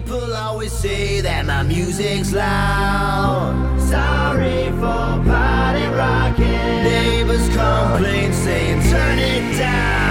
People always say that my music's loud. Sorry for party rocking. Neighbors complain saying turn it down.